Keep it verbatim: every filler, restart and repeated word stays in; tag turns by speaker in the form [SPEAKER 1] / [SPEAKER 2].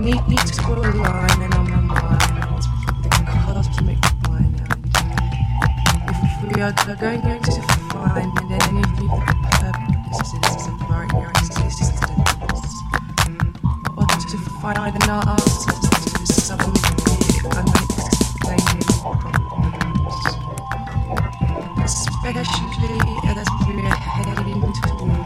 [SPEAKER 1] need to draw a line and on my mind, the cosmic mind. If we are going to find any of the purposes of our existence, or to find an answer to some unexplaining problems, especially as we are heading towards